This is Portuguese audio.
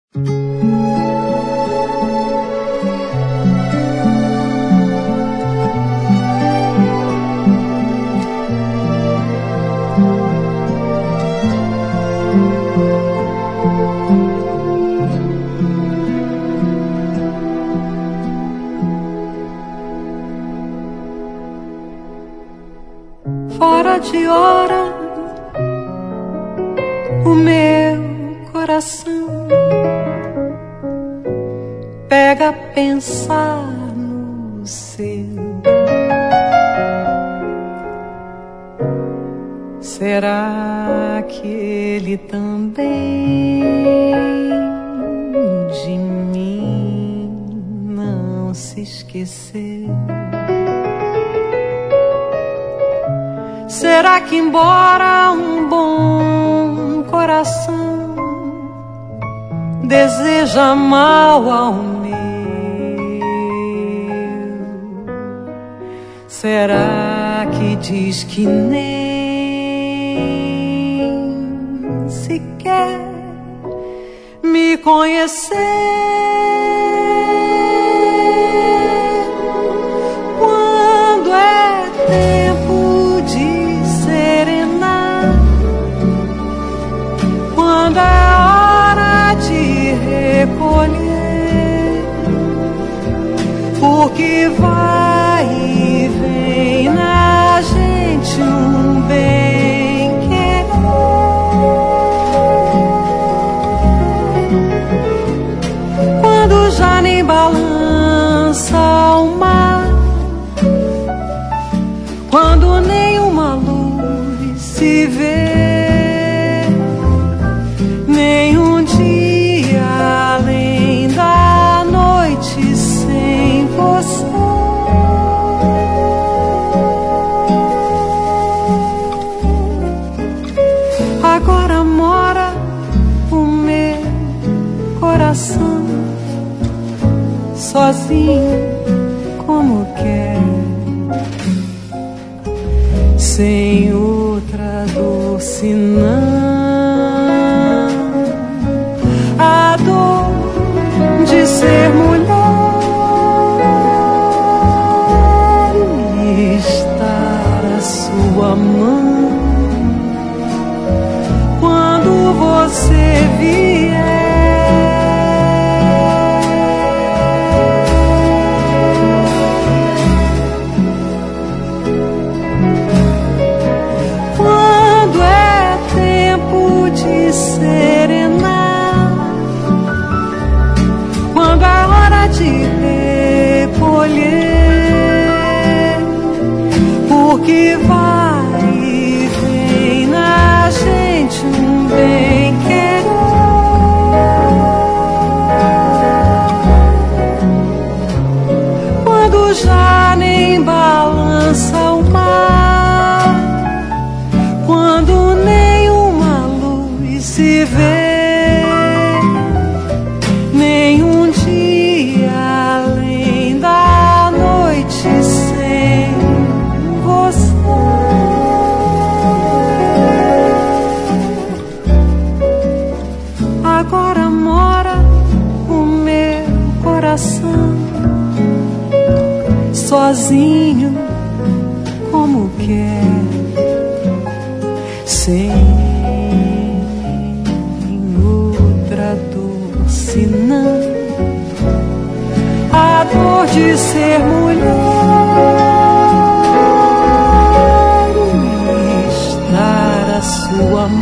Fora de hora, o meu coração pega a pensar no seu. Será que ele também de mim não se esqueceu? Será que embora um bom coração deseja mal ao meu, será que diz que nem sequer me conhecer? Quando é tempo de serenar, quando é hora de recolher, porque vai e vem na gente um bem-querer. Quando já nem balança o mar, quando nenhuma luz se vê, nenhum dia além da noite sem você. Agora mora o meu coração sozinho como quer, sem outra dor senão a dor de ser mulher e estar à sua mão quando você vier. Serenar, quando é hora de recolher, porque vai e vem na gente um bem-querer. Quando já nem balança o mar, quando nenhuma luz se vê, nenhum dia além da noite sem você. Agora mora o meu coração sozinho como quer, sem outra dor senão a dor de ser mulher e estar à sua mão